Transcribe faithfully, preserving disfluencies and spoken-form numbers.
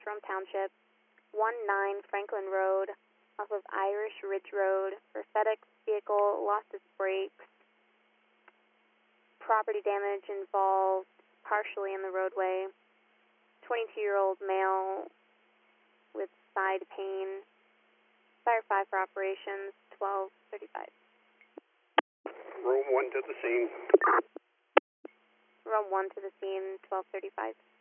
Rome Township, one nine Franklin Road, off of Irish Ridge Road, for FedEx vehicle lost its brakes. Property damage involved partially in the roadway. twenty-two-year-old male with side pain. Fire five for operations, twelve thirty-five. Rome one to the scene. Rome one to the scene, twelve thirty-five.